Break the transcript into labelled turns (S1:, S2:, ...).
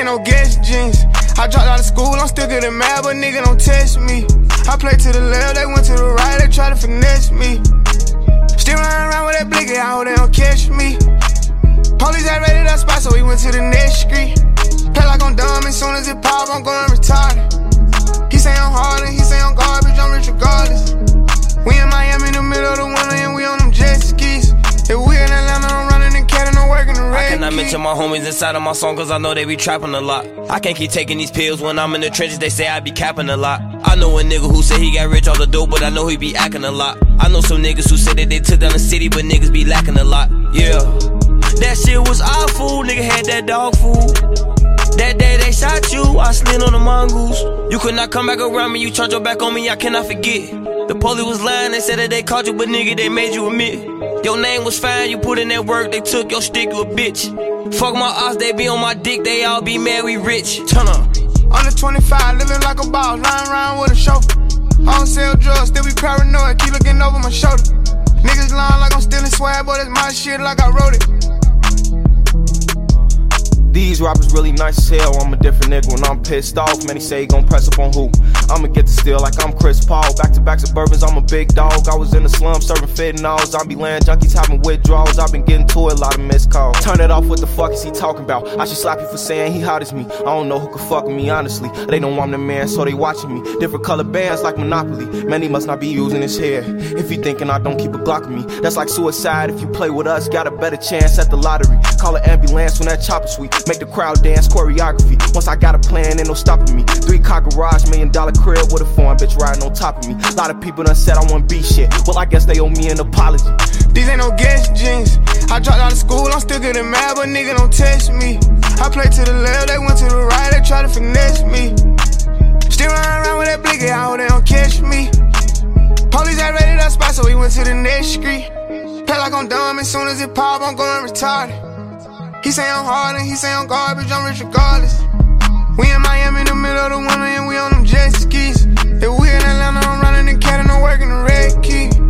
S1: no guest jeans. I dropped out of school, I'm still getting mad, but nigga don't test me. I played to the left, they went to the right, they try to finesse me. Still running around with that blicky, I hope they don't catch me. Police had raided that spot, so we went to the next street. Play like I'm dumb, as soon as it pop, I'm going retarded. He say I'm hard and he say I'm garbage, I'm rich regardless. We in Miami in the middle of the winter and we on them jet skis. If we in Atlanta, I'm running and catting and working the red.
S2: I cannot mention my homies inside of my song cause I know they be trapping a lot. I can't keep taking these pills when I'm in the trenches, they say I be capping a lot. I know a nigga who say he got rich off the dope, but I know he be acting a lot. I know some niggas who say that they took down the city, but niggas be lacking a lot. Yeah, that shit was awful, nigga had that dog food. That day they shot you, I slid on the mongoose. You could not come back around me, you turned your back on me, I cannot forget. The police was lying, they said that they caught you, but nigga, they made you admit. Your name was fine, you put in that work, they took your stick, you a bitch. Fuck my ops, they be on my dick, they all be mad, we rich. Turn up.
S1: Under 25, living like a boss, riding around with a chauffeur. I don't sell drugs, still be paranoid, keep looking over my shoulder. Niggas lying like I'm stealing swag, but it's my shit like I wrote it.
S3: These rappers really nice as hell, I'm a different nigga when I'm pissed off. Many say he gon' press up on who? I'ma get the steal like I'm Chris Paul. Back-to-back Suburbans, I'm a big dog. I was in the slum serving fentanyl. Zombie land junkies having withdrawals. I've been getting to a lot of missed calls. Turn it off, what the fuck is he talking about? I should slap you for saying he hot as me. I don't know who could fuck with me, honestly. They know I'm the man, so they watching me. Different color bands like Monopoly. Man, he must not be using his hair. If you thinking I don't keep a Glock with me, that's like suicide. If you play with us, got a better chance at the lottery. Call an ambulance when that chopper sweet. Make the crowd dance, choreography. Once I got a plan, ain't no stopping me. 3-car garage, $1 million crib with a foreign bitch riding on top of me. A lot of people done said I want beat shit. Well, I guess they owe me an apology.
S1: These ain't no guest jeans. I dropped out of school, I'm still getting mad, but nigga don't test me. I played to the left, they went to the right, they try to finesse me. Still running around with that blicky, I hope they don't catch me. Police had raided that spot, so we went to the next street. Play like I'm dumb, as soon as it pop, I'm going retarded. He say I'm hard and he say I'm garbage, I'm rich regardless. We in Miami in the middle of the winter and we on them jet skis. If we in Atlanta, I'm running and catting and working the red key.